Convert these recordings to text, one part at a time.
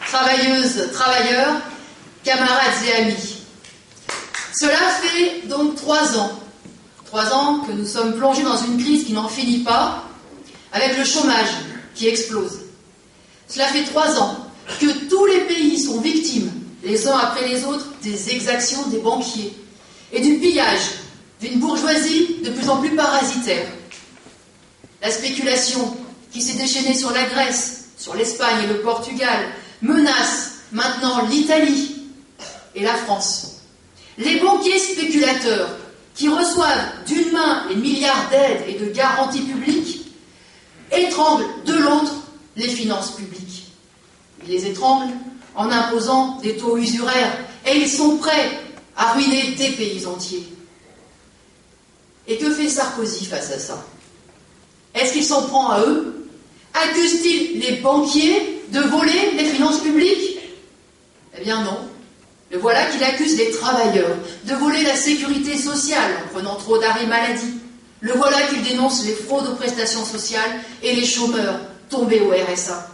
travailleuses, travailleurs, camarades et amis. Cela fait donc 3 ans. 3 ans que nous sommes plongés dans une crise qui n'en finit pas, avec le chômage qui explose. Cela fait 3 ans que tous les pays sont victimes, les uns après les autres, des exactions des banquiers et du pillage d'une bourgeoisie de plus en plus parasitaire. La spéculation qui s'est déchaînée sur la Grèce, sur l'Espagne et le Portugal, menace maintenant l'Italie et la France. Les banquiers spéculateurs qui reçoivent d'une main les milliards d'aides et de garanties publiques étranglent de l'autre les finances publiques. Ils les étranglent en imposant des taux usuraires et ils sont prêts à ruiner des pays entiers. Et que fait Sarkozy face à ça? Est-ce qu'il s'en prend à eux? Accuse-t-il les banquiers de voler les finances publiques? Eh bien non. Le voilà qu'il accuse les travailleurs de voler la sécurité sociale en prenant trop d'arrêts maladie. Le voilà qu'il dénonce les fraudes aux prestations sociales et les chômeurs tombés au RSA.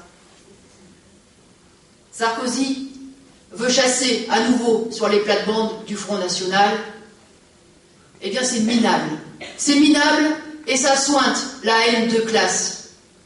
Sarkozy veut chasser à nouveau sur les plates-bandes du Front National. Eh bien c'est minable. C'est minable et ça sointe la haine de classe.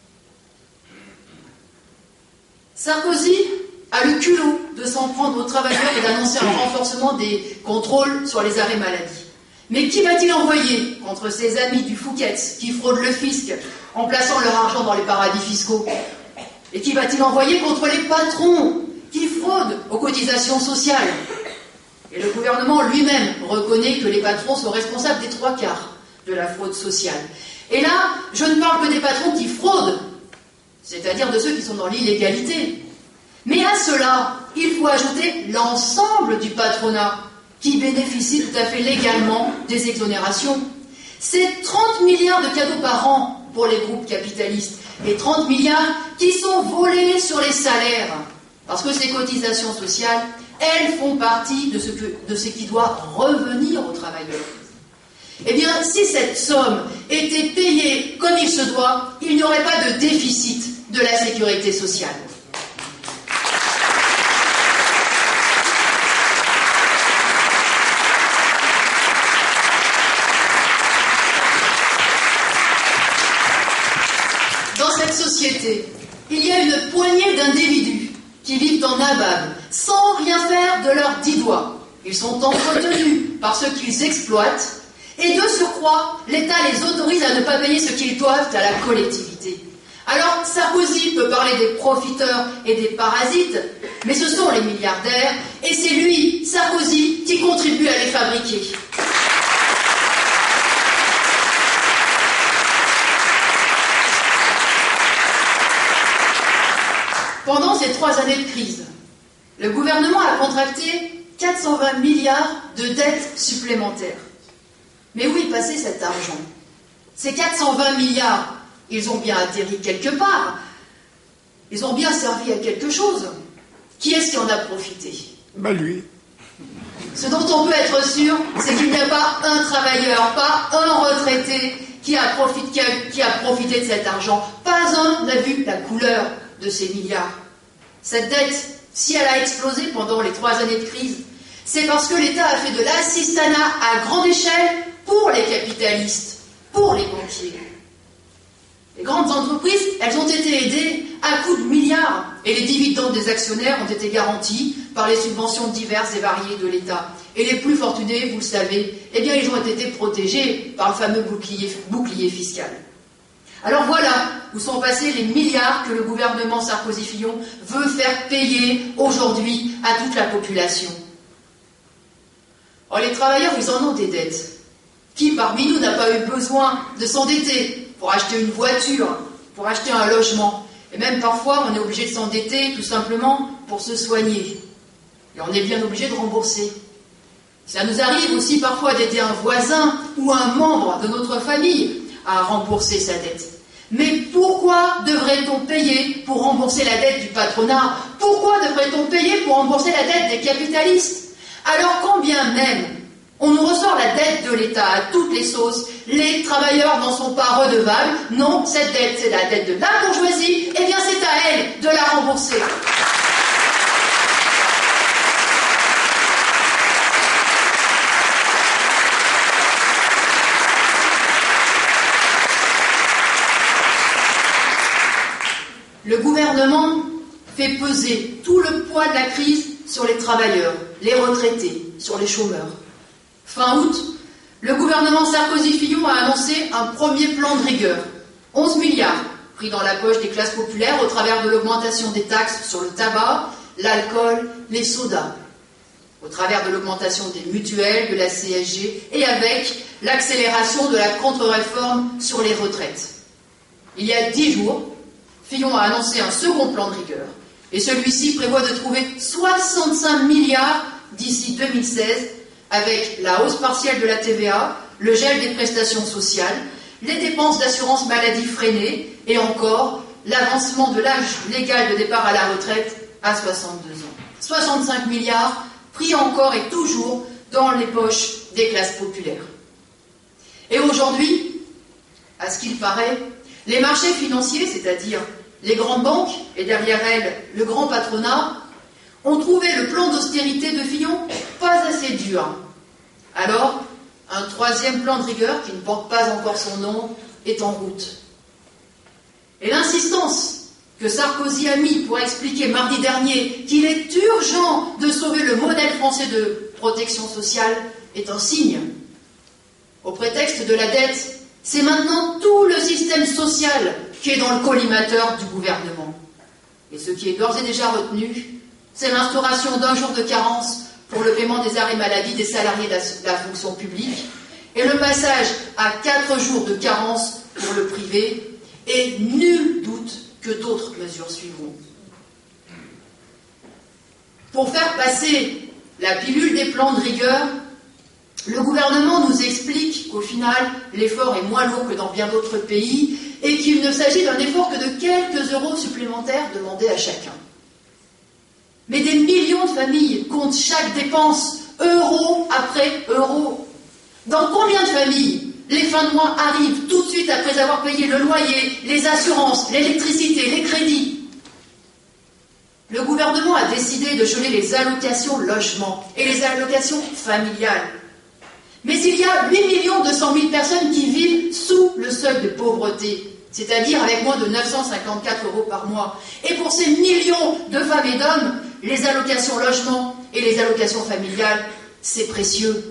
Sarkozy a le culot de s'en prendre aux travailleurs et d'annoncer un renforcement des contrôles sur les arrêts maladie. Mais qui va-t-il envoyer contre ses amis du Fouquet's qui fraudent le fisc en plaçant leur argent dans les paradis fiscaux? Et qui va-t-il envoyer contre les patrons qui fraudent aux cotisations sociales? Et le gouvernement lui-même reconnaît que les patrons sont responsables des 3/4 de la fraude sociale. Et là, je ne parle que des patrons qui fraudent, c'est-à-dire de ceux qui sont dans l'illégalité. Mais à cela, il faut ajouter l'ensemble du patronat qui bénéficie tout à fait légalement des exonérations. C'est 30 milliards de cadeaux par an pour les groupes capitalistes et 30 milliards qui sont volés sur les salaires. Parce que ces cotisations sociales, elles font partie de ce qui doit revenir aux travailleurs. Eh bien, si cette somme était payée comme il se doit, il n'y aurait pas de déficit de la sécurité sociale. Dans cette société, il y a une poignée d'individus qui vivent en nabab, sans rien faire de leurs 10 doigts. Ils sont entretenus par ceux qu'ils exploitent, et de surcroît, l'État les autorise à ne pas payer ce qu'ils doivent à la collectivité. Alors, Sarkozy peut parler des profiteurs et des parasites, mais ce sont les milliardaires, et c'est lui, Sarkozy, qui contribue à les fabriquer. Pendant ces 3 années de crise, le gouvernement a contracté 420 milliards de dettes supplémentaires. Mais où est passé cet argent? Ces 420 milliards, ils ont bien atterri quelque part. Ils ont bien servi à quelque chose. Qui est-ce qui en a profité? Lui. Ce dont on peut être sûr, c'est qu'il n'y a pas un travailleur, pas un retraité qui a profité de cet argent. Pas un n'a vu la couleur de ces milliards. Cette dette, si elle a explosé pendant les 3 années de crise, c'est parce que l'État a fait de l'assistanat à grande échelle pour les capitalistes, pour les banquiers. Les grandes entreprises, elles ont été aidées à coups de milliards et les dividendes des actionnaires ont été garantis par les subventions diverses et variées de l'État. Et les plus fortunés, vous le savez, eh bien ils ont été protégés par le fameux bouclier fiscal. Alors voilà où sont passés les milliards que le gouvernement Sarkozy-Fillon veut faire payer aujourd'hui à toute la population. Oh, les travailleurs, ils en ont des dettes. Qui parmi nous n'a pas eu besoin de s'endetter pour acheter une voiture, pour acheter un logement? Et même parfois, on est obligé de s'endetter tout simplement pour se soigner. Et on est bien obligé de rembourser. Ça nous arrive aussi parfois d'aider un voisin ou un membre de notre famille à rembourser sa dette. Mais pourquoi devrait-on payer pour rembourser la dette du patronat? Pourquoi devrait-on payer pour rembourser la dette des capitalistes? Alors quand bien même on nous ressort la dette de l'État à toutes les sauces, les travailleurs n'en sont pas redevables. Non, cette dette, c'est la dette de la bourgeoisie, et bien c'est à elle de la rembourser. le gouvernement fait peser tout le poids de la crise sur les travailleurs, les retraités, sur les chômeurs. Fin août, le gouvernement Sarkozy-Fillon a annoncé un premier plan de rigueur. 11 milliards pris dans la poche des classes populaires au travers de l'augmentation des taxes sur le tabac, l'alcool, les sodas, au travers de l'augmentation des mutuelles, de la CSG et avec l'accélération de la contre-réforme sur les retraites. Il y a 10 jours, Fillon a annoncé un second plan de rigueur et celui-ci prévoit de trouver 65 milliards d'ici 2016 avec la hausse partielle de la TVA, le gel des prestations sociales, les dépenses d'assurance maladie freinées et encore l'avancement de l'âge légal de départ à la retraite à 62 ans. 65 milliards pris encore et toujours dans les poches des classes populaires. Et aujourd'hui, à ce qu'il paraît, les marchés financiers, c'est-à-dire les grandes banques et derrière elles le grand patronat, ont trouvé le plan d'austérité de Fillon pas assez dur. Alors, un troisième plan de rigueur, qui ne porte pas encore son nom, est en route. Et l'insistance que Sarkozy a mis pour expliquer mardi dernier qu'il est urgent de sauver le modèle français de protection sociale est un signe. Au prétexte de la dette, c'est maintenant tout le système social qui est dans le collimateur du gouvernement. Et ce qui est d'ores et déjà retenu, c'est l'instauration d'un jour de carence pour le paiement des arrêts maladie des salariés de la fonction publique et le passage à 4 jours de carence pour le privé, et nul doute que d'autres mesures suivront. Pour faire passer la pilule des plans de rigueur, le gouvernement nous explique qu'au final, l'effort est moins lourd que dans bien d'autres pays et qu'il ne s'agit d'un effort que de quelques euros supplémentaires demandés à chacun. Mais des millions de familles comptent chaque dépense, euro après euro. Dans combien de familles les fins de mois arrivent tout de suite après avoir payé le loyer, les assurances, l'électricité, les crédits? Le gouvernement a décidé de geler les allocations logement et les allocations familiales. Mais il y a 8 200 000 personnes qui vivent sous le seuil de pauvreté, c'est-à-dire avec moins de 954 euros par mois. Et pour ces millions de femmes et d'hommes, les allocations logement et les allocations familiales, c'est précieux.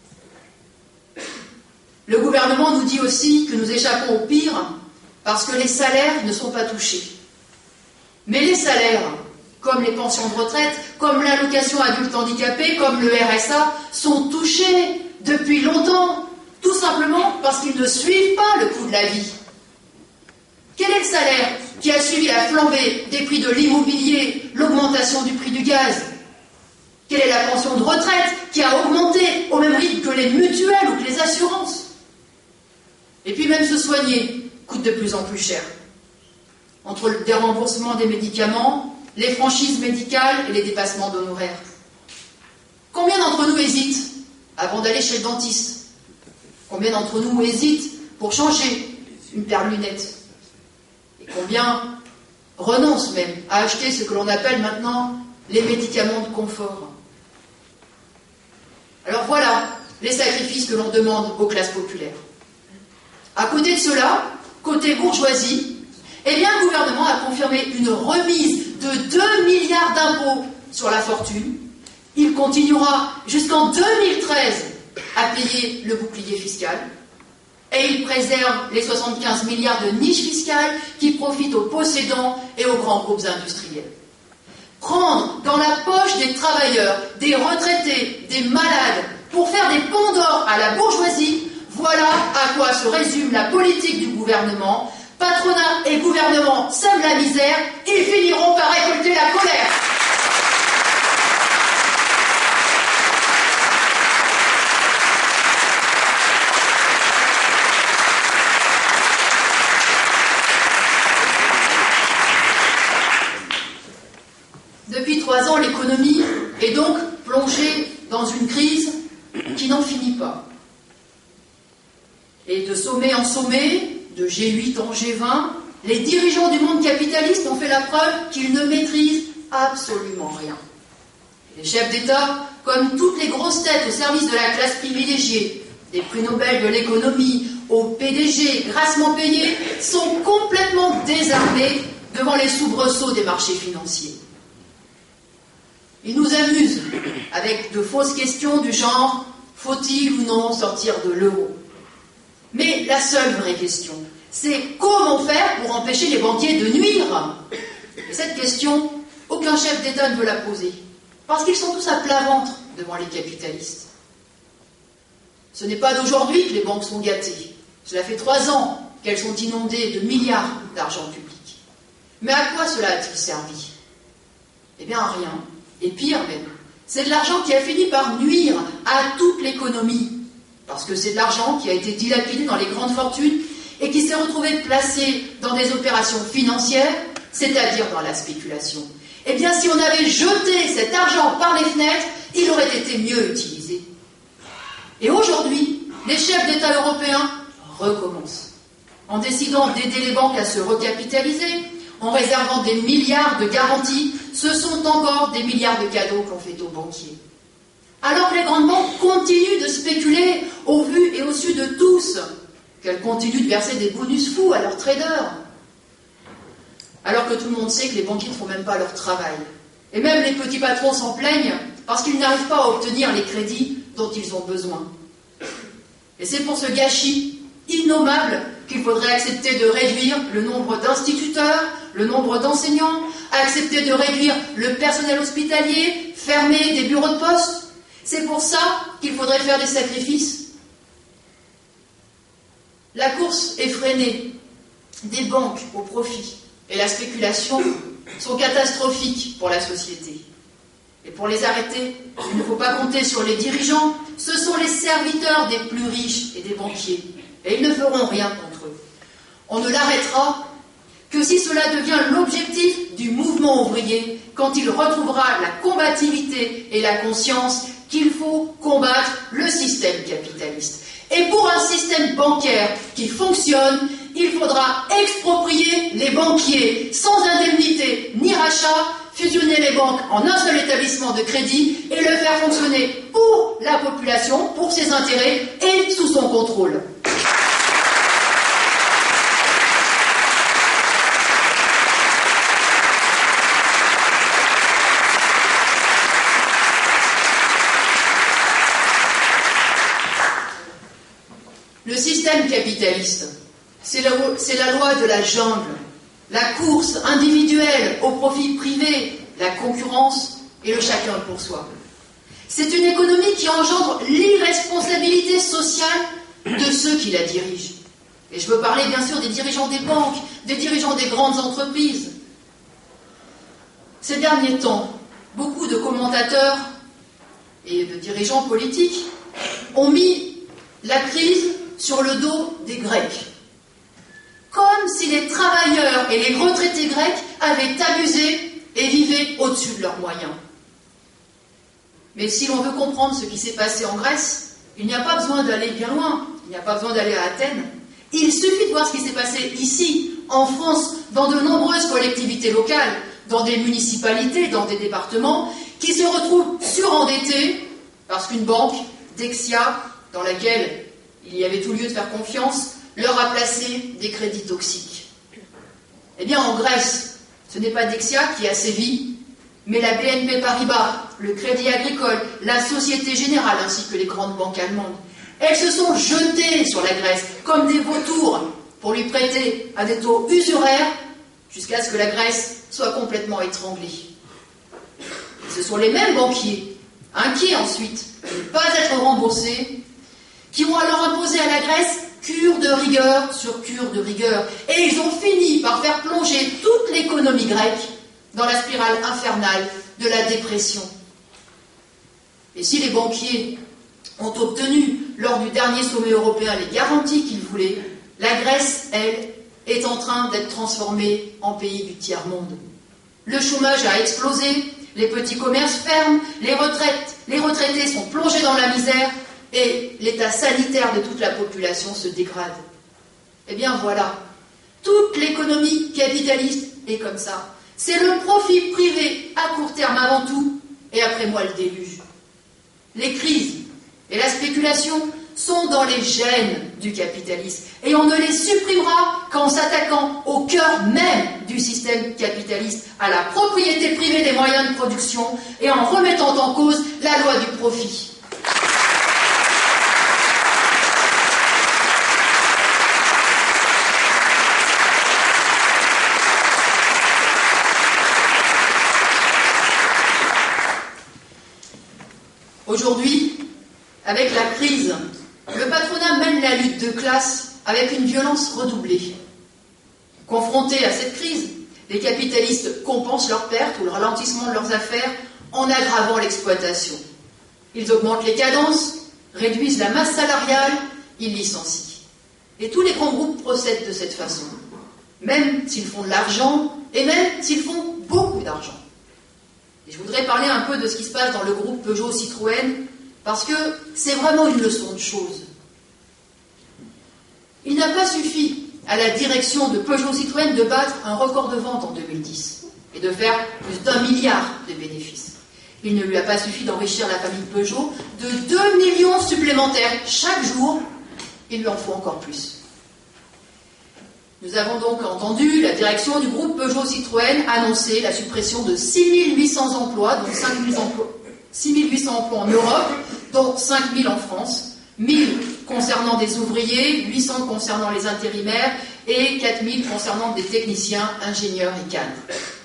Le gouvernement nous dit aussi que nous échappons au pire parce que les salaires ne sont pas touchés. Mais les salaires, comme les pensions de retraite, comme l'allocation adulte handicapé, comme le RSA, sont touchés depuis longtemps, tout simplement parce qu'ils ne suivent pas le coût de la vie. Quel est le salaire qui a suivi la flambée des prix de l'immobilier, l'augmentation du prix du gaz? Quelle est la pension de retraite qui a augmenté au même rythme que les mutuelles ou que les assurances? Et puis même se soigner coûte de plus en plus cher. Entre le déremboursement des médicaments, les franchises médicales et les dépassements d'honoraires. Combien d'entre nous hésitent avant d'aller chez le dentiste? Combien d'entre nous hésitent pour changer une paire de lunettes? Et combien renoncent même à acheter ce que l'on appelle maintenant les médicaments de confort? Alors voilà les sacrifices que l'on demande aux classes populaires. À côté de cela, côté bourgeoisie, eh bien, le gouvernement a confirmé une remise de 2 milliards d'impôts sur la fortune. Il continuera jusqu'en 2013 à payer le bouclier fiscal. Et il préserve les 75 milliards de niches fiscales qui profitent aux possédants et aux grands groupes industriels. Prendre dans la poche des travailleurs, des retraités, des malades, pour faire des ponts d'or à la bourgeoisie, voilà à quoi se résume la politique du gouvernement. Patronat et gouvernement sèment la misère, ils finiront par récolter la colère. Depuis 3 ans, l'économie est donc plongée dans une crise qui n'en finit pas. Et de sommet en sommet, de G8 en G20, les dirigeants du monde capitaliste ont fait la preuve qu'ils ne maîtrisent absolument rien. Les chefs d'État, comme toutes les grosses têtes au service de la classe privilégiée, des prix Nobel de l'économie, aux PDG grassement payés, sont complètement désarmés devant les soubresauts des marchés financiers. Ils nous amusent avec de fausses questions du genre « faut-il ou non sortir de l'euro ?» Mais la seule vraie question, c'est comment faire pour empêcher les banquiers de nuire? Et cette question, aucun chef d'État ne veut la poser, parce qu'ils sont tous à plat ventre devant les capitalistes. Ce n'est pas d'aujourd'hui que les banques sont gâtées. Cela fait 3 ans qu'elles sont inondées de milliards d'argent public. Mais à quoi cela a-t-il servi? Eh bien, à rien. Et pire même, c'est de l'argent qui a fini par nuire à toute l'économie. Parce que c'est de l'argent qui a été dilapidé dans les grandes fortunes et qui s'est retrouvé placé dans des opérations financières, c'est-à-dire dans la spéculation. Eh bien, si on avait jeté cet argent par les fenêtres, il aurait été mieux utilisé. Et aujourd'hui, les chefs d'État européens recommencent, en décidant d'aider les banques à se recapitaliser, en réservant des milliards de garanties. Ce sont encore des milliards de cadeaux qu'on fait aux banquiers. Alors que les grandes banques continuent de spéculer au vu et au su de tous, qu'elles continuent de verser des bonus fous à leurs traders, alors que tout le monde sait que les banquiers ne font même pas leur travail. Et même les petits patrons s'en plaignent parce qu'ils n'arrivent pas à obtenir les crédits dont ils ont besoin. Et c'est pour ce gâchis innommable qu'il faudrait accepter de réduire le nombre d'instituteurs, le nombre d'enseignants, accepter de réduire le personnel hospitalier, fermer des bureaux de poste. C'est pour ça qu'il faudrait faire des sacrifices. La course effrénée des banques au profit et la spéculation sont catastrophiques pour la société. Et pour les arrêter, il ne faut pas compter sur les dirigeants, ce sont les serviteurs des plus riches et des banquiers. Et ils ne feront rien contre eux. On ne l'arrêtera que si cela devient l'objectif du mouvement ouvrier, quand il retrouvera la combativité et la conscience qu'il faut combattre le système capitaliste. Et pour un système bancaire qui fonctionne, il faudra exproprier les banquiers sans indemnité ni rachat, fusionner les banques en un seul établissement de crédit et le faire fonctionner pour la population, pour ses intérêts et sous son contrôle. Le système capitaliste, c'est la loi de la jungle, la course individuelle au profit privé, la concurrence et le chacun pour soi. C'est une économie qui engendre l'irresponsabilité sociale de ceux qui la dirigent. Et je veux parler bien sûr des dirigeants des banques, des dirigeants des grandes entreprises. Ces derniers temps, beaucoup de commentateurs et de dirigeants politiques ont mis la crise sur le dos des Grecs. Comme si les travailleurs et les retraités grecs avaient abusé et vivaient au-dessus de leurs moyens. Mais si l'on veut comprendre ce qui s'est passé en Grèce, il n'y a pas besoin d'aller bien loin, il n'y a pas besoin d'aller à Athènes. Il suffit de voir ce qui s'est passé ici, en France, dans de nombreuses collectivités locales, dans des municipalités, dans des départements, qui se retrouvent surendettés parce qu'une banque, Dexia, dans laquelle il y avait tout lieu de faire confiance, leur a placé des crédits toxiques. Eh bien, en Grèce, ce n'est pas Dexia qui a sévi, mais la BNP Paribas, le Crédit Agricole, la Société Générale, ainsi que les grandes banques allemandes. Elles se sont jetées sur la Grèce comme des vautours pour lui prêter à des taux usuraires jusqu'à ce que la Grèce soit complètement étranglée. Et ce sont les mêmes banquiers, inquiets ensuite de ne pas être remboursés, qui ont alors imposé à la Grèce cure de rigueur sur cure de rigueur. Et ils ont fini par faire plonger toute l'économie grecque dans la spirale infernale de la dépression. Et si les banquiers ont obtenu, lors du dernier sommet européen, les garanties qu'ils voulaient, la Grèce, elle, est en train d'être transformée en pays du tiers-monde. Le chômage a explosé, les petits commerces ferment, les retraités sont plongés dans la misère, et l'état sanitaire de toute la population se dégrade. Eh bien voilà, toute l'économie capitaliste est comme ça. C'est le profit privé à court terme avant tout, et après moi le déluge. Les crises et la spéculation sont dans les gènes du capitalisme, et on ne les supprimera qu'en s'attaquant au cœur même du du système capitaliste à la propriété privée des moyens de production et en remettant en cause la loi du profit. Aujourd'hui, avec la crise, le patronat mène la lutte de classe avec une violence redoublée. Confrontés à cette crise, les capitalistes compensent leurs pertes ou le ralentissement de leurs affaires en aggravant l'exploitation. Ils augmentent les cadences, réduisent la masse salariale, ils licencient. Et tous les grands groupes procèdent de cette façon, même s'ils font de l'argent et même s'ils font beaucoup d'argent. Et je voudrais parler un peu de ce qui se passe dans le groupe Peugeot-Citroën, parce que c'est vraiment une leçon de choses. Il n'a pas suffi à la direction de Peugeot-Citroën de battre un record de vente en 2010 et de faire plus d'1 milliard de bénéfices. Il ne lui a pas suffi d'enrichir la famille Peugeot de 2 millions supplémentaires chaque jour. Il lui en faut encore plus. Nous avons donc entendu la direction du groupe Peugeot-Citroën annoncer la suppression de 6800 emplois, dont 6800 emplois en Europe, dont 5000 en France, 1000 concernant des ouvriers, 800 concernant les intérimaires et 4000 concernant des techniciens, ingénieurs et cadres.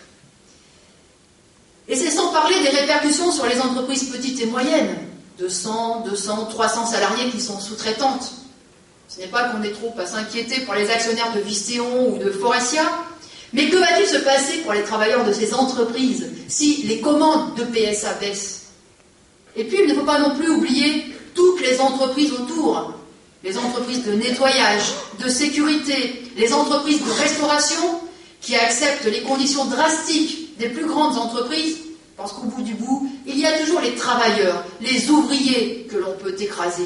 Et c'est sans parler des répercussions sur les entreprises petites et moyennes, de 100, 200, 300 salariés qui sont sous-traitantes. Ce n'est pas qu'on est trop à s'inquiéter pour les actionnaires de Vistéon ou de Forestia, mais que va-t-il se passer pour les travailleurs de ces entreprises si les commandes de PSA baissent? Et puis il ne faut pas non plus oublier toutes les entreprises autour, les entreprises de nettoyage, de sécurité, les entreprises de restauration qui acceptent les conditions drastiques des plus grandes entreprises, parce qu'au bout du bout, il y a toujours les travailleurs, les ouvriers que l'on peut écraser.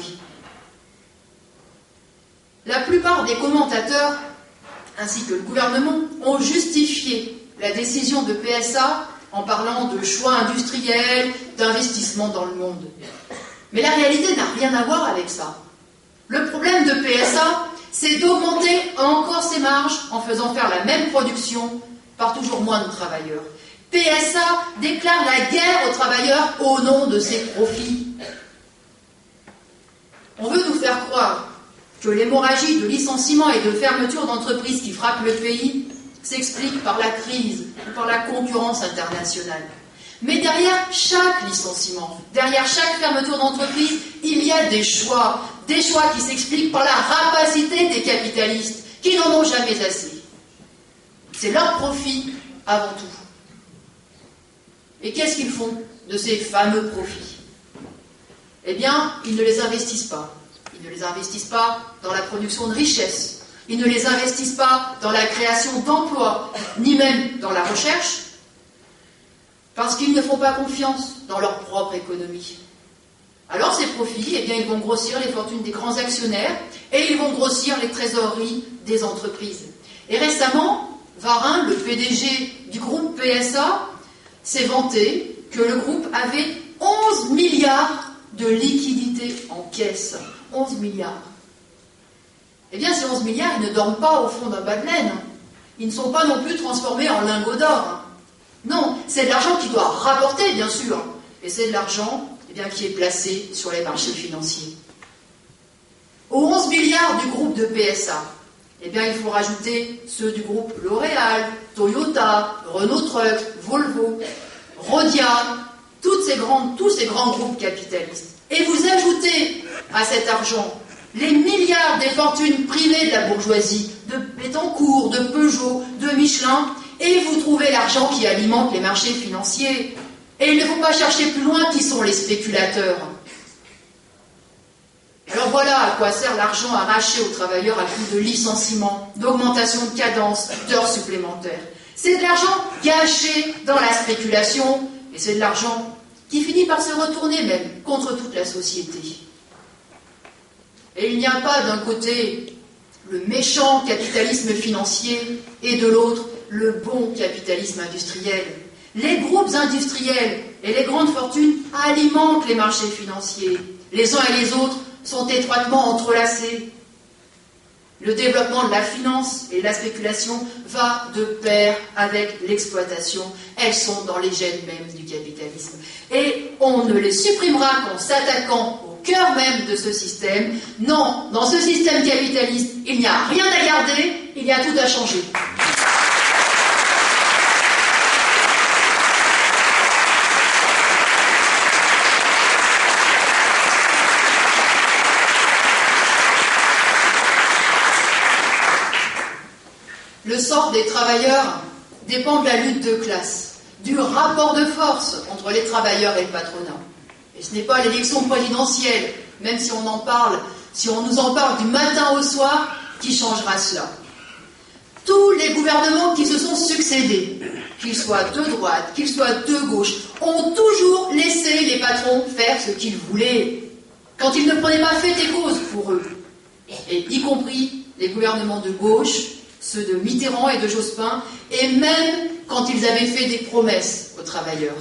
La plupart des commentateurs, ainsi que le gouvernement, ont justifié la décision de PSA en parlant de choix industriels, d'investissement dans le monde. Mais la réalité n'a rien à voir avec ça. Le problème de PSA, c'est d'augmenter encore ses marges en faisant faire la même production par toujours moins de travailleurs. PSA déclare la guerre aux travailleurs au nom de ses profits. On veut nous faire croire que l'hémorragie de licenciements et de fermetures d'entreprises qui frappe le pays s'explique par la crise ou par la concurrence internationale. Mais derrière chaque licenciement, derrière chaque fermeture d'entreprise, il y a des choix qui s'expliquent par la rapacité des capitalistes, qui n'en ont jamais assez. C'est leur profit avant tout. Et qu'est-ce qu'ils font de ces fameux profits? Eh bien, ils ne les investissent pas. Ils ne les investissent pas dans la production de richesses. Ils ne les investissent pas dans la création d'emplois, ni même dans la recherche, parce qu'ils ne font pas confiance dans leur propre économie. Alors ces profits, eh bien, ils vont grossir les fortunes des grands actionnaires et ils vont grossir les trésoreries des entreprises. Et récemment, Varin, le PDG du groupe PSA, s'est vanté que le groupe avait 11 milliards de liquidités en caisse. 11 milliards. Eh bien, ces 11 milliards, ils ne dorment pas au fond d'un bas de laine. Ils ne sont pas non plus transformés en lingots d'or. Non, c'est de l'argent qui doit rapporter, bien sûr. Et c'est de l'argent qui est placé sur les marchés financiers. Aux 11 milliards du groupe de PSA, il faut rajouter ceux du groupe L'Oréal, Toyota, Renault Trucks, Volvo, Rhodia, tous ces grands groupes capitalistes. Et vous ajoutez à cet argent les milliards des fortunes privées de la bourgeoisie, de Bettencourt, de Peugeot, de Michelin, et vous trouvez l'argent qui alimente les marchés financiers. Et il ne faut pas chercher plus loin qui sont les spéculateurs. Alors voilà à quoi sert l'argent arraché aux travailleurs à coup de licenciements, d'augmentation de cadence, d'heures supplémentaires. C'est de l'argent gâché dans la spéculation, et c'est de l'argent qui finit par se retourner même contre toute la société. Et il n'y a pas d'un côté le méchant capitalisme financier et de l'autre le bon capitalisme industriel. Les groupes industriels et les grandes fortunes alimentent les marchés financiers. Les uns et les autres sont étroitement entrelacés. Le développement de la finance et de la spéculation va de pair avec l'exploitation. Elles sont dans les gènes même du capitalisme. Et on ne les supprimera qu'en s'attaquant au cœur même de ce système. Non, dans ce système capitaliste, il n'y a rien à garder, il y a tout à changer. Le sort des travailleurs dépend de la lutte de classe, du rapport de force entre les travailleurs et le patronat. Et ce n'est pas l'élection présidentielle, même si on en parle, si on nous en parle du matin au soir, qui changera cela. Tous les gouvernements qui se sont succédés, qu'ils soient de droite, qu'ils soient de gauche, ont toujours laissé les patrons faire ce qu'ils voulaient, quand ils ne prenaient pas fait et cause pour eux, et y compris les gouvernements de gauche, ceux de Mitterrand et de Jospin, et même quand ils avaient fait des promesses aux travailleurs.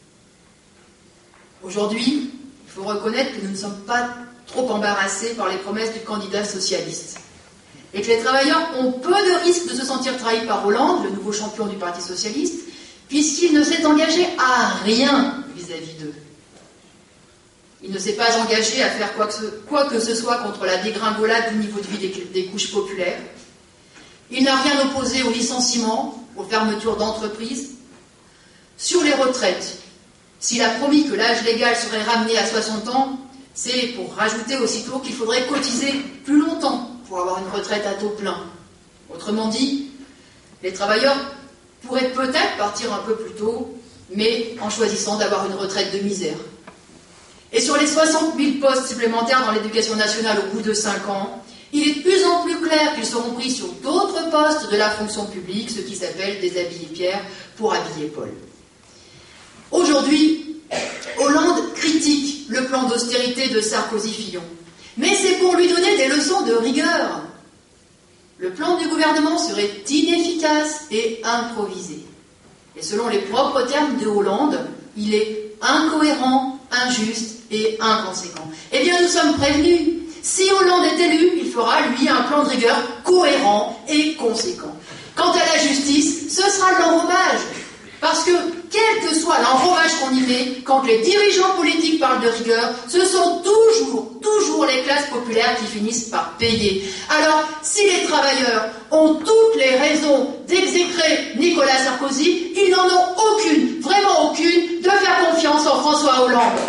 Aujourd'hui, il faut reconnaître que nous ne sommes pas trop embarrassés par les promesses du candidat socialiste, et que les travailleurs ont peu de risques de se sentir trahis par Hollande, le nouveau champion du Parti socialiste, puisqu'il ne s'est engagé à rien vis-à-vis d'eux. Il ne s'est pas engagé à faire quoi que ce soit contre la dégringolade du niveau de vie des couches populaires. Il n'a rien opposé au licenciement, aux fermetures d'entreprises. Sur les retraites, s'il a promis que l'âge légal serait ramené à 60 ans, c'est pour rajouter aussitôt qu'il faudrait cotiser plus longtemps pour avoir une retraite à taux plein. Autrement dit, les travailleurs pourraient peut-être partir un peu plus tôt, mais en choisissant d'avoir une retraite de misère. Et sur les 60 000 postes supplémentaires dans l'éducation nationale au bout de 5 ans, il est de plus en plus clair qu'ils seront pris sur d'autres postes de la fonction publique, ce qui s'appelle déshabiller Pierre pour habiller Paul. Aujourd'hui, Hollande critique le plan d'austérité de Sarkozy-Fillon, mais c'est pour lui donner des leçons de rigueur. Le plan du gouvernement serait inefficace et improvisé. Et selon les propres termes de Hollande, il est incohérent, injuste et inconséquent. Eh bien, nous sommes prévenus. Si Hollande est élu, il fera, lui, un plan de rigueur cohérent et conséquent. Quant à la justice, ce sera de l'enrobage. Parce que, quel que soit l'enrobage qu'on y met, quand les dirigeants politiques parlent de rigueur, ce sont toujours les classes populaires qui finissent par payer. Alors, si les travailleurs ont toutes les raisons d'exécrer Nicolas Sarkozy, ils n'en ont aucune, vraiment aucune, de faire confiance en François Hollande.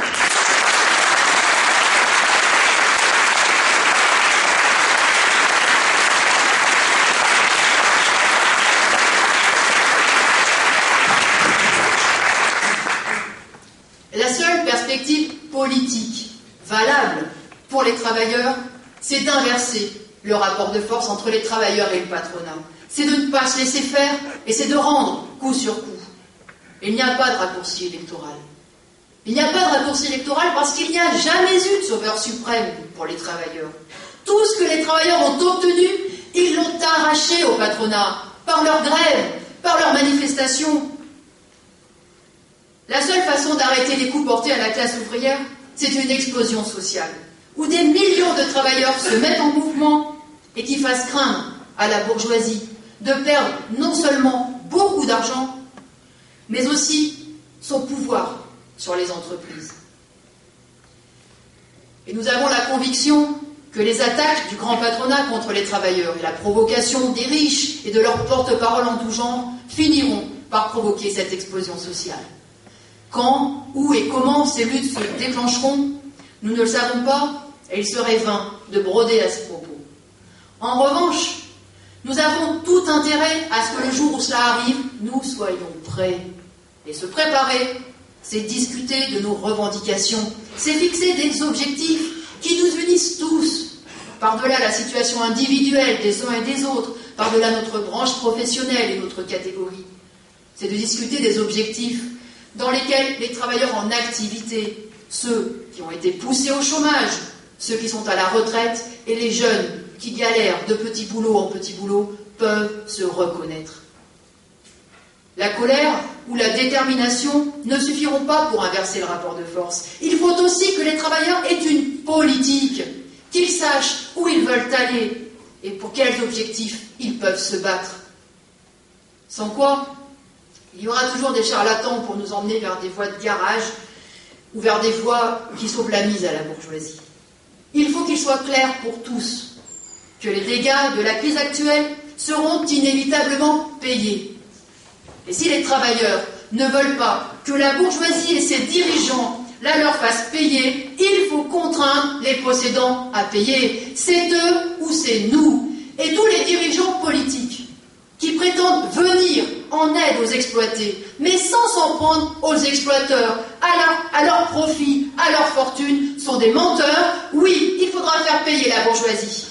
La seule perspective politique valable pour les travailleurs, c'est d'inverser le rapport de force entre les travailleurs et le patronat. C'est de ne pas se laisser faire et c'est de rendre coup sur coup. Il n'y a pas de raccourci électoral. Il n'y a pas de raccourci électoral parce qu'il n'y a jamais eu de sauveur suprême pour les travailleurs. Tout ce que les travailleurs ont obtenu, ils l'ont arraché au patronat, par leur grève, par leurs manifestations. La seule façon d'arrêter les coups portés à la classe ouvrière, c'est une explosion sociale, où des millions de travailleurs se mettent en mouvement et qui fassent craindre à la bourgeoisie de perdre non seulement beaucoup d'argent, mais aussi son pouvoir sur les entreprises. Et nous avons la conviction que les attaques du grand patronat contre les travailleurs et la provocation des riches et de leurs porte-parole en tout genre finiront par provoquer cette explosion sociale. Quand, où et comment ces luttes se déclencheront, nous ne le savons pas et il serait vain de broder à ce propos. En revanche, nous avons tout intérêt à ce que le jour où cela arrive, nous soyons prêts. Et se préparer, c'est discuter de nos revendications, c'est fixer des objectifs qui nous unissent tous, par-delà la situation individuelle des uns et des autres, par-delà notre branche professionnelle et notre catégorie. C'est de discuter des objectifs dans lesquels les travailleurs en activité, ceux qui ont été poussés au chômage, ceux qui sont à la retraite et les jeunes qui galèrent de petit boulot en petit boulot peuvent se reconnaître. La colère ou la détermination ne suffiront pas pour inverser le rapport de force. Il faut aussi que les travailleurs aient une politique, qu'ils sachent où ils veulent aller, et pour quels objectifs ils peuvent se battre. Sans quoi, il y aura toujours des charlatans pour nous emmener vers des voies de garage ou vers des voies qui sauvent la mise à la bourgeoisie. Il faut qu'il soit clair pour tous que les dégâts de la crise actuelle seront inévitablement payés. Et si les travailleurs ne veulent pas que la bourgeoisie et ses dirigeants la leur fassent payer, il faut contraindre les possédants à payer. C'est eux ou c'est nous. Et tous les dirigeants politiques qui prétendent venir en aide aux exploités, mais sans s'en prendre aux exploiteurs, à leur profit, à leur fortune, sont des menteurs. Oui, il faudra faire payer la bourgeoisie.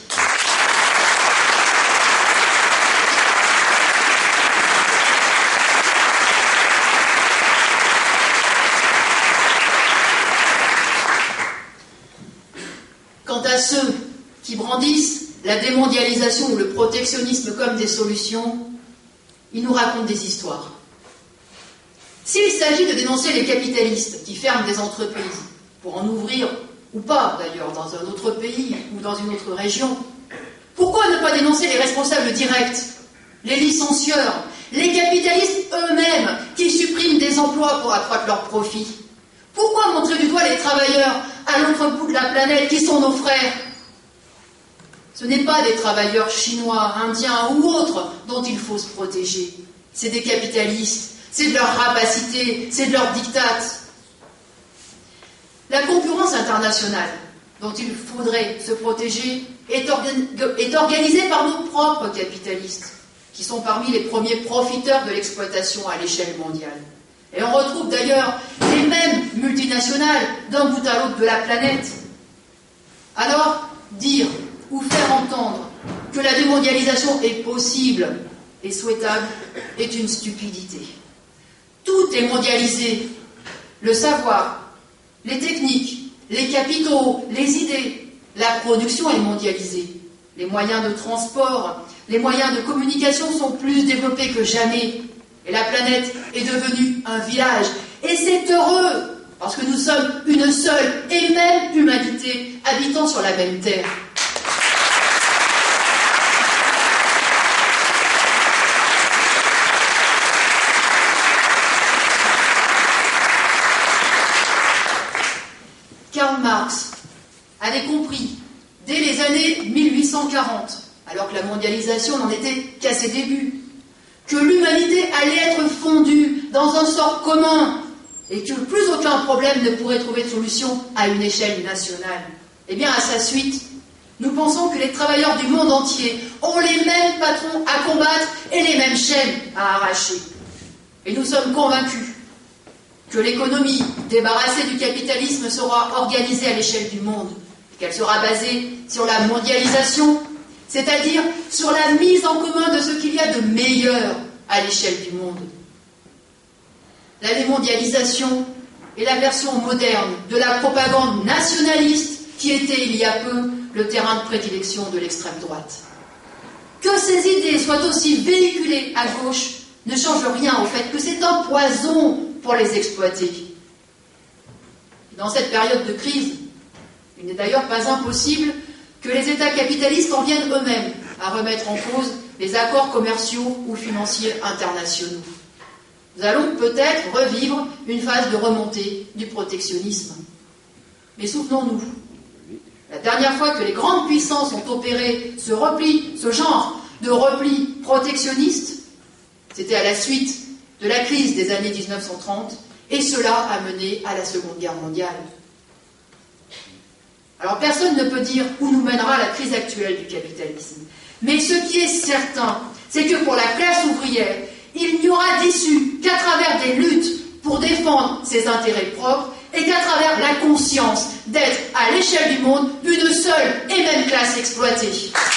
Quant à ceux qui brandissent la démondialisation ou le protectionnisme comme des solutions, ils nous racontent des histoires. S'il s'agit de dénoncer les capitalistes qui ferment des entreprises pour en ouvrir, ou pas d'ailleurs, dans un autre pays ou dans une autre région, pourquoi ne pas dénoncer les responsables directs, les licencieurs, les capitalistes eux-mêmes qui suppriment des emplois pour accroître leurs profits? Pourquoi montrer du doigt les travailleurs à l'autre bout de la planète qui sont nos frères? Ce n'est pas des travailleurs chinois, indiens ou autres dont il faut se protéger. C'est des capitalistes, c'est de leur rapacité, c'est de leur diktat. La concurrence internationale dont il faudrait se protéger est organisée par nos propres capitalistes, qui sont parmi les premiers profiteurs de l'exploitation à l'échelle mondiale. Et on retrouve d'ailleurs les mêmes multinationales d'un bout à l'autre de la planète. Alors, dire ou faire entendre que la démondialisation est possible et souhaitable est une stupidité. Tout est mondialisé. Le savoir, les techniques, les capitaux, les idées. La production est mondialisée. Les moyens de transport, les moyens de communication sont plus développés que jamais. Et la planète est devenue un village. Et c'est heureux, parce que nous sommes une seule et même humanité habitant sur la même terre. Karl Marx avait compris, dès les années 1840, alors que la mondialisation n'en était qu'à ses débuts, que l'humanité allait être fondue dans un sort commun et que plus aucun problème ne pourrait trouver de solution à une échelle nationale. Eh bien, à sa suite, nous pensons que les travailleurs du monde entier ont les mêmes patrons à combattre et les mêmes chaînes à arracher. Et nous sommes convaincus que l'économie débarrassée du capitalisme sera organisée à l'échelle du monde, qu'elle sera basée sur la mondialisation, c'est-à-dire sur la mise en commun de ce qu'il y a de meilleur à l'échelle du monde. La démondialisation est la version moderne de la propagande nationaliste qui était il y a peu le terrain de prédilection de l'extrême droite. Que ces idées soient aussi véhiculées à gauche ne change rien au fait que c'est un poison pour les exploiter. Dans cette période de crise, il n'est d'ailleurs pas impossible que les États capitalistes en viennent eux-mêmes à remettre en cause les accords commerciaux ou financiers internationaux. Nous allons peut-être revivre une phase de remontée du protectionnisme. Mais souvenons-nous, la dernière fois que les grandes puissances ont opéré ce genre de repli protectionniste, c'était à la suite de la crise des années 1930, et cela a mené à la Seconde Guerre mondiale. Alors personne ne peut dire où nous mènera la crise actuelle du capitalisme. Mais ce qui est certain, c'est que pour la classe ouvrière, il n'y aura d'issue qu'à travers des luttes pour défendre ses intérêts propres et qu'à travers la conscience d'être à l'échelle du monde une seule et même classe exploitée.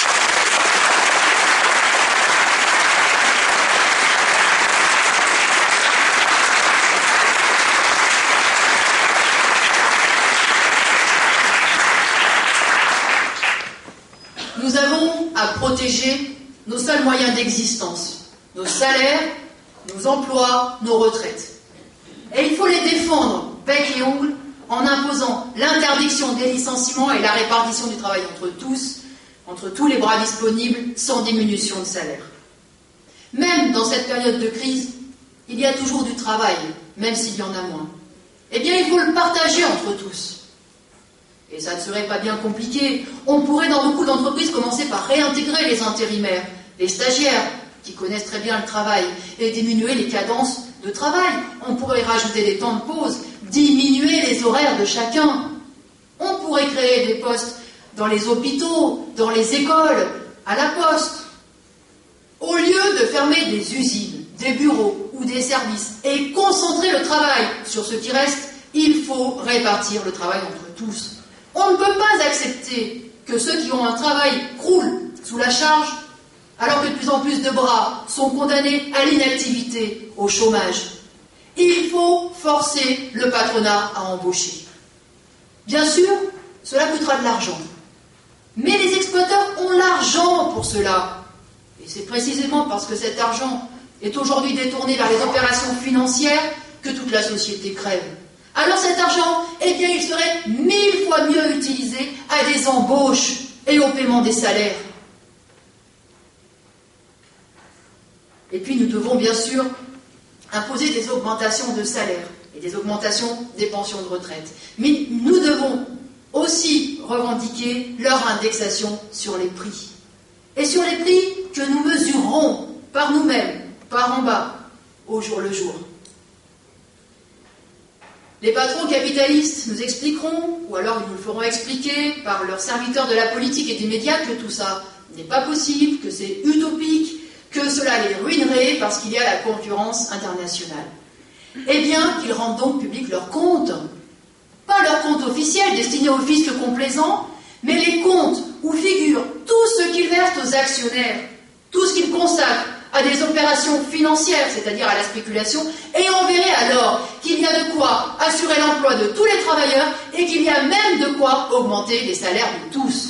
Nous avons à protéger nos seuls moyens d'existence, nos salaires, nos emplois, nos retraites. Et il faut les défendre, bec et ongles, en imposant l'interdiction des licenciements et la répartition du travail entre tous, entre tous les bras disponibles sans diminution de salaire. Même dans cette période de crise, il y a toujours du travail, même s'il y en a moins. Eh bien, il faut le partager entre tous. Et ça ne serait pas bien compliqué. On pourrait, dans beaucoup d'entreprises, commencer par réintégrer les intérimaires, les stagiaires, qui connaissent très bien le travail, et diminuer les cadences de travail. On pourrait rajouter des temps de pause, diminuer les horaires de chacun. On pourrait créer des postes dans les hôpitaux, dans les écoles, à la poste. Au lieu de fermer des usines, des bureaux ou des services et concentrer le travail sur ce qui reste, il faut répartir le travail entre tous. On ne peut pas accepter que ceux qui ont un travail croulent sous la charge, alors que de plus en plus de bras sont condamnés à l'inactivité, au chômage. Il faut forcer le patronat à embaucher. Bien sûr, cela coûtera de l'argent. Mais les exploiteurs ont l'argent pour cela. Et c'est précisément parce que cet argent est aujourd'hui détourné vers les opérations financières que toute la société crève. Alors cet argent, eh bien, il serait 1000 fois mieux utilisé à des embauches et au paiement des salaires. Et puis nous devons bien sûr imposer des augmentations de salaire et des augmentations des pensions de retraite. Mais nous devons aussi revendiquer leur indexation sur les prix. Et sur les prix que nous mesurerons par nous-mêmes, par en bas, au jour le jour. Les patrons capitalistes nous expliqueront, ou alors ils nous le feront expliquer par leurs serviteurs de la politique et des médias, que tout ça n'est pas possible, que c'est utopique, que cela les ruinerait parce qu'il y a la concurrence internationale. Eh bien, qu'ils rendent donc public leurs comptes. Pas leurs comptes officiels destinés au fisc complaisant, mais les comptes où figure tout ce qu'ils versent aux actionnaires, tout ce qu'ils consacrent à des opérations financières, c'est-à-dire à la spéculation, et on verrait alors qu'il y a de quoi assurer l'emploi de tous les travailleurs et qu'il y a même de quoi augmenter les salaires de tous.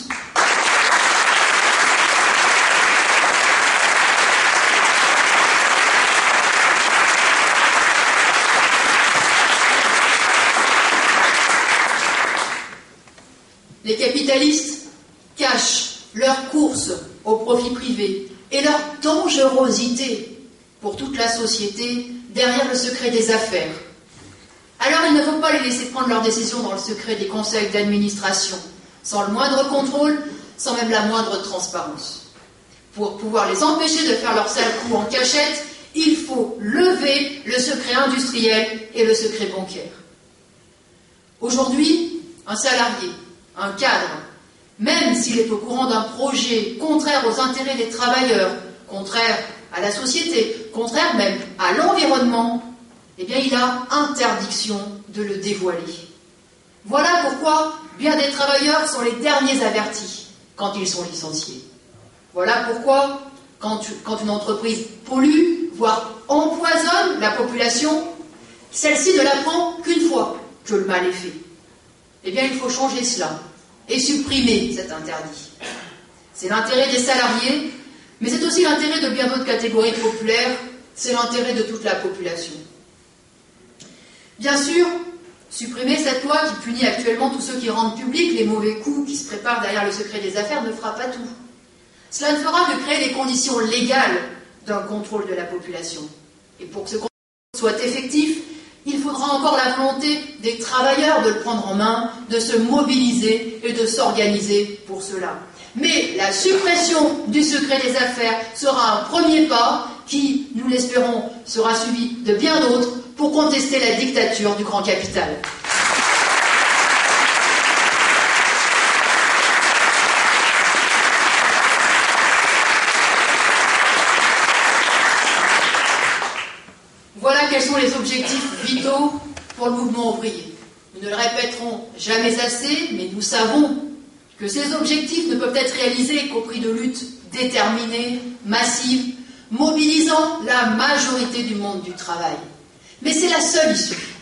Les capitalistes cachent leur course au profit privé et leur dangerosité pour toute la société derrière le secret des affaires. Alors il ne faut pas les laisser prendre leurs décisions dans le secret des conseils d'administration, sans le moindre contrôle, sans même la moindre transparence. Pour pouvoir les empêcher de faire leur sale coup en cachette, il faut lever le secret industriel et le secret bancaire. Aujourd'hui, un salarié, un cadre, même s'il est au courant d'un projet contraire aux intérêts des travailleurs, contraire à la société, contraire même à l'environnement, eh bien il a interdiction de le dévoiler. Voilà pourquoi bien des travailleurs sont les derniers avertis quand ils sont licenciés. Voilà pourquoi quand une entreprise pollue, voire empoisonne la population, celle-ci ne l'apprend qu'une fois que le mal est fait. Eh bien il faut changer cela et supprimer cet interdit. C'est l'intérêt des salariés, mais c'est aussi l'intérêt de bien d'autres catégories populaires, c'est l'intérêt de toute la population. Bien sûr, supprimer cette loi qui punit actuellement tous ceux qui rendent publics les mauvais coups qui se préparent derrière le secret des affaires ne fera pas tout. Cela ne fera que créer les conditions légales d'un contrôle de la population. Et pour que ce contrôle soit effectif, il faudra encore la volonté des travailleurs de le prendre en main, de se mobiliser et de s'organiser pour cela. Mais la suppression du secret des affaires sera un premier pas qui, nous l'espérons, sera suivi de bien d'autres pour contester la dictature du grand capital. Voilà quels sont les objectifs vitaux pour le mouvement ouvrier. Nous ne le répéterons jamais assez, mais nous savons que ces objectifs ne peuvent être réalisés qu'au prix de luttes déterminées, massives, mobilisant la majorité du monde du travail. Mais c'est la seule issue.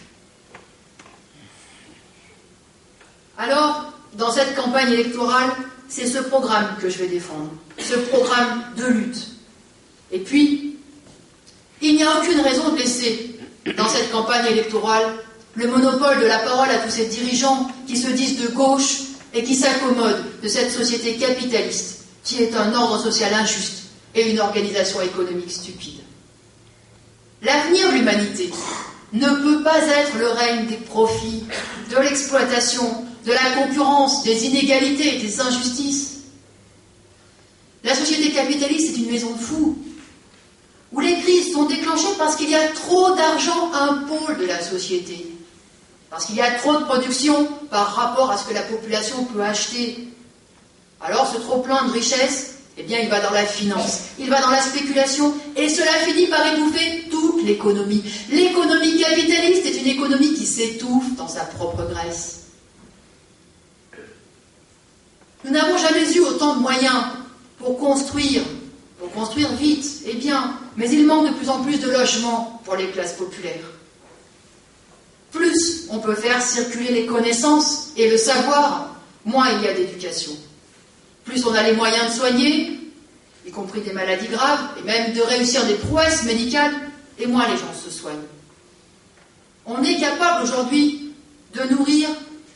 Alors, dans cette campagne électorale, c'est ce programme que je vais défendre, ce programme de lutte. Et puis, il n'y a aucune raison de laisser, dans cette campagne électorale, le monopole de la parole à tous ces dirigeants qui se disent de gauche et qui s'accommodent de cette société capitaliste qui est un ordre social injuste et une organisation économique stupide. L'avenir de l'humanité ne peut pas être le règne des profits, de l'exploitation, de la concurrence, des inégalités, des injustices. La société capitaliste est une maison de fous, où les crises sont déclenchées parce qu'il y a trop d'argent à un pôle de la société, parce qu'il y a trop de production par rapport à ce que la population peut acheter. Alors ce trop-plein de richesse, eh bien, il va dans la finance, il va dans la spéculation, et cela finit par étouffer toute l'économie. L'économie capitaliste est une économie qui s'étouffe dans sa propre graisse. Nous n'avons jamais eu autant de moyens pour construire vite et bien, mais il manque de plus en plus de logements pour les classes populaires. Plus on peut faire circuler les connaissances et le savoir, moins il y a d'éducation. Plus on a les moyens de soigner, y compris des maladies graves, et même de réussir des prouesses médicales, et moins les gens se soignent. On est capable aujourd'hui de nourrir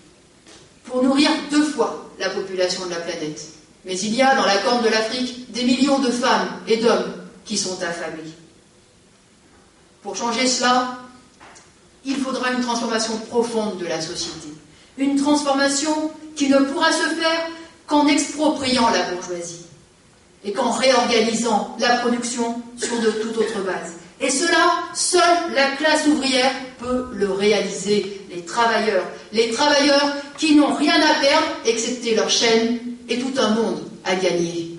2 fois la population de la planète. Mais il y a dans la corne de l'Afrique des millions de femmes et d'hommes qui sont affamés. Pour changer cela, il faudra une transformation profonde de la société. Une transformation qui ne pourra se faire qu'en expropriant la bourgeoisie et qu'en réorganisant la production sur de toute autre base. Et cela, seule la classe ouvrière peut le réaliser. Les travailleurs qui n'ont rien à perdre, excepté leur chaîne, et tout un monde à gagner.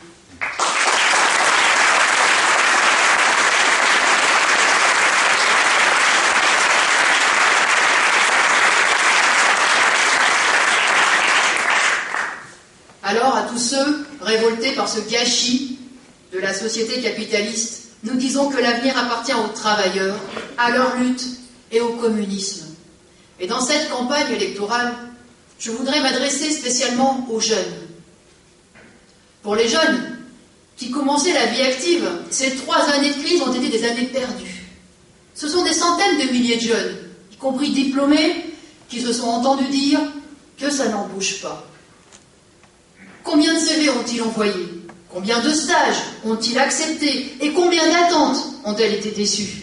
Alors, à tous ceux révoltés par ce gâchis de la société capitaliste, nous disons que l'avenir appartient aux travailleurs, à leur lutte et au communisme. Et dans cette campagne électorale, je voudrais m'adresser spécialement aux jeunes. Pour les jeunes qui commençaient la vie active, ces 3 années de crise ont été des années perdues. Ce sont des centaines de milliers de jeunes, y compris diplômés, qui se sont entendus dire que ça n'en bouge pas. Combien de CV ont-ils envoyés? Combien de stages ont-ils acceptés? Et combien d'attentes ont-elles été déçues?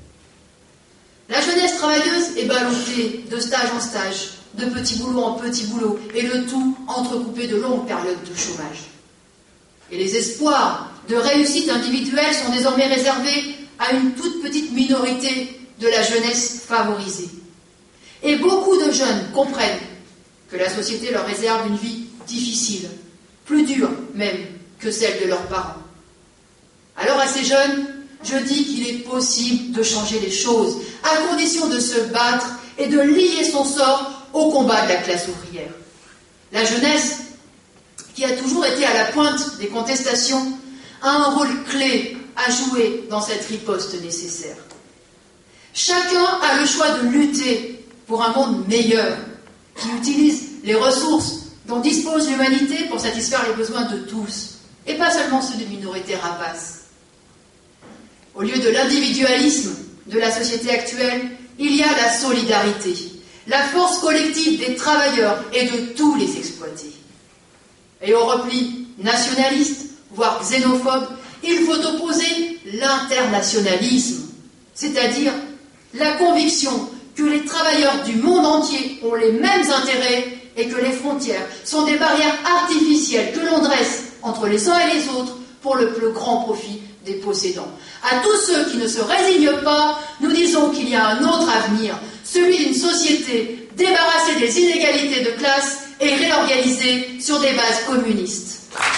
La jeunesse travailleuse est ballottée de stage en stage, de petit boulot en petit boulot, et le tout entrecoupé de longues périodes de chômage. Et les espoirs de réussite individuelle sont désormais réservés à une toute petite minorité de la jeunesse favorisée. Et beaucoup de jeunes comprennent que la société leur réserve une vie difficile, plus dure même que celle de leurs parents. Alors à ces jeunes, je dis qu'il est possible de changer les choses, à condition de se battre et de lier son sort au combat de la classe ouvrière. La jeunesse, qui a toujours été à la pointe des contestations, a un rôle clé à jouer dans cette riposte nécessaire. Chacun a le choix de lutter pour un monde meilleur, qui utilise les ressources dont dispose l'humanité pour satisfaire les besoins de tous, et pas seulement ceux des minorités rapaces. Au lieu de l'individualisme de la société actuelle, il y a la solidarité, la force collective des travailleurs et de tous les exploités. Et au repli nationaliste, voire xénophobe, il faut opposer l'internationalisme, c'est-à-dire la conviction que les travailleurs du monde entier ont les mêmes intérêts et que les frontières sont des barrières artificielles que l'on dresse entre les uns et les autres pour le plus grand profit des possédants. À tous ceux qui ne se résignent pas, nous disons qu'il y a un autre avenir, celui d'une société débarrassée des inégalités de classe et réorganisée sur des bases communistes.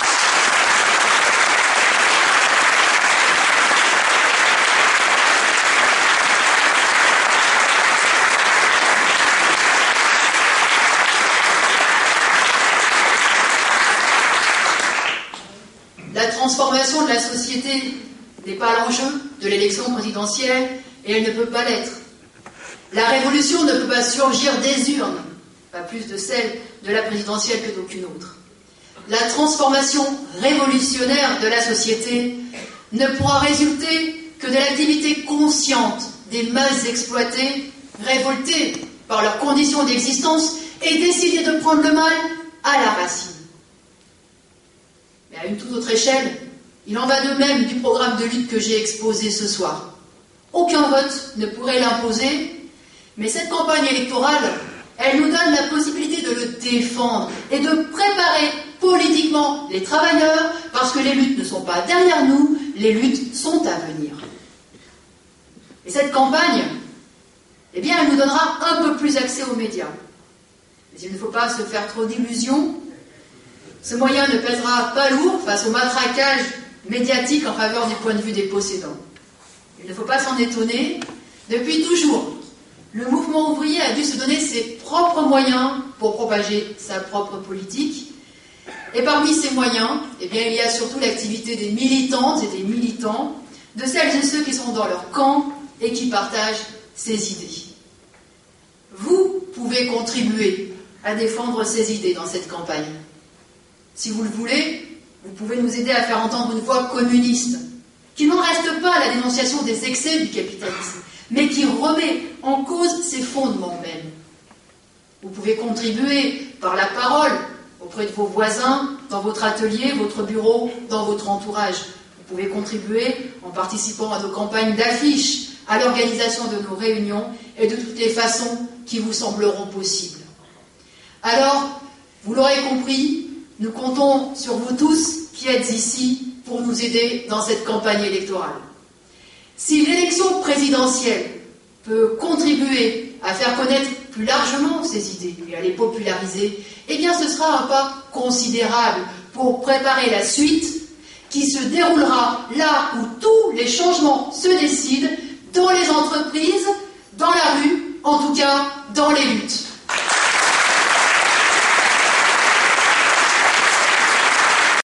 La transformation de la société n'est pas l'enjeu de l'élection présidentielle et elle ne peut pas l'être. La révolution ne peut pas surgir des urnes, pas plus de celle de la présidentielle que d'aucune autre. La transformation révolutionnaire de la société ne pourra résulter que de l'activité consciente des masses exploitées, révoltées par leurs conditions d'existence et décidées de prendre le mal à la racine. Mais à une toute autre échelle, il en va de même du programme de lutte que j'ai exposé ce soir. Aucun vote ne pourrait l'imposer, mais cette campagne électorale, elle nous donne la possibilité de le défendre et de préparer politiquement les travailleurs, parce que les luttes ne sont pas derrière nous, les luttes sont à venir. Et cette campagne, eh bien, elle nous donnera un peu plus accès aux médias. Mais il ne faut pas se faire trop d'illusions. Ce moyen ne pèsera pas lourd face au matraquage médiatique en faveur du point de vue des possédants. Il ne faut pas s'en étonner. Depuis toujours, le mouvement ouvrier a dû se donner ses propres moyens pour propager sa propre politique. Et parmi ces moyens, eh bien, il y a surtout l'activité des militantes et des militants, de celles et ceux qui sont dans leur camp et qui partagent ces idées. Vous pouvez contribuer à défendre ces idées dans cette campagne. Si vous le voulez, vous pouvez nous aider à faire entendre une voix communiste, qui n'en reste pas à la dénonciation des excès du capitalisme, mais qui remet en cause ses fondements mêmes. Vous pouvez contribuer par la parole auprès de vos voisins, dans votre atelier, votre bureau, dans votre entourage. Vous pouvez contribuer en participant à nos campagnes d'affiches, à l'organisation de nos réunions et de toutes les façons qui vous sembleront possibles. Alors, vous l'aurez compris, nous comptons sur vous tous qui êtes ici pour nous aider dans cette campagne électorale. Si l'élection présidentielle peut contribuer à faire connaître plus largement ces idées et à les populariser, eh bien ce sera un pas considérable pour préparer la suite qui se déroulera là où tous les changements se décident, dans les entreprises, dans la rue, en tout cas dans les luttes.